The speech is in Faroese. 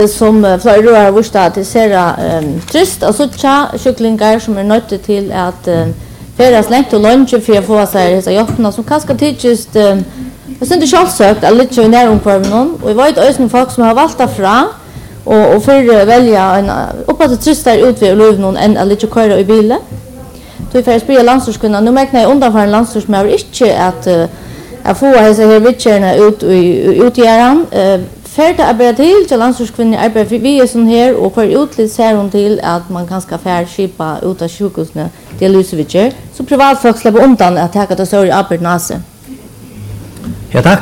Som flera har visst att det ser trist och så kycklingar som är nöjda till att färdas längt och långt för att få sig dessa jobbna som kanske tycks jag syns inte självsökt eller lite i näromkvarven och jag vet ösning folk som har valt fra och för välja en uppåt tristare utväg liv någon än att lite köra i bilen. Då för att spela landslagskunna nu märker jag undan för en landslagsmäver inte att få dessa här vitcherna ut i äran. Färda arbeta till landsorskvinnor arbetar vi är sån här och för utligt ser hon till att man kanske färd skipa ut av sjukhusna till Lusevitcher så privatfolk släpper undan att ta det så i arbetnase. Ja tack.